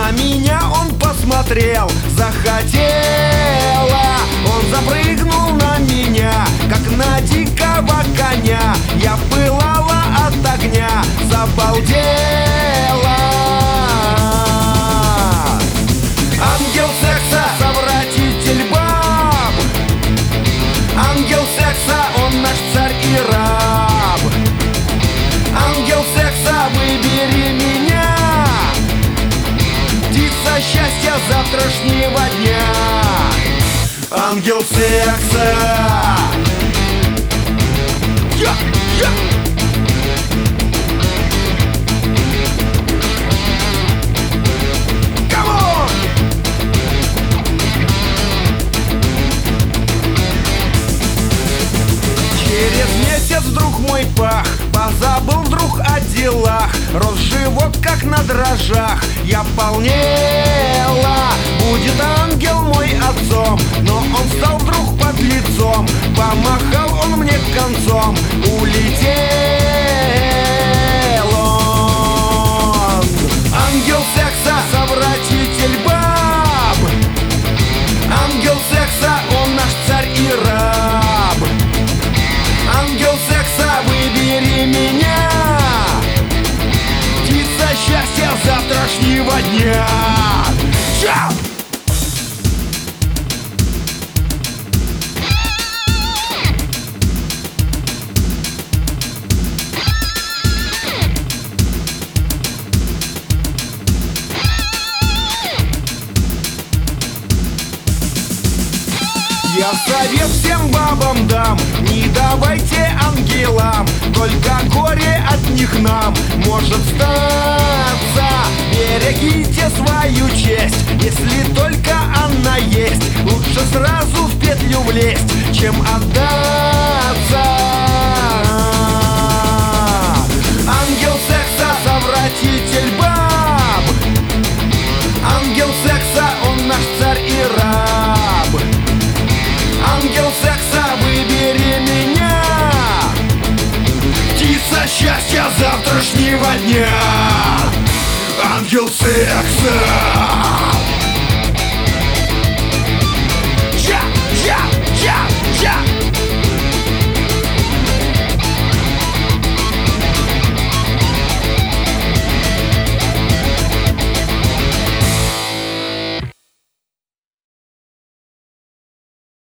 На меня он посмотрел, захотела. Он запрыгнул на меня, как на дикого коня. Я пылала от огня, забалдела. Ангел секса, совратитель баб. Ангел секса, он наш царь и раб. Ангел секса, выбери меня, птица счастья завтрашнего дня. Ангел секса. Вдруг мой пах позабыл вдруг о делах. Рос живот как на дрожжах, я полнела. Будет ангел мой отцом, но он стал вдруг под лицом. Помахал он мне концом, улетел он. Ангел секса, совратитель баб. Ангел секса, он наш царь и раб. Ангел секса, выбери меня, птица счастья завтрашнего дня. Чау! Я совет всем бабам дам: не давайте ангелам, только горе от них нам может статься. Берегите свою честь, если только она есть. Лучше сразу в петлю влезть, чем отдаться. Ангел секса, совратитель баб. Ангел секса, он наш царь и раб. Ангел секса, выбери меня, птица счастья завтрашнего дня. Ангел секса.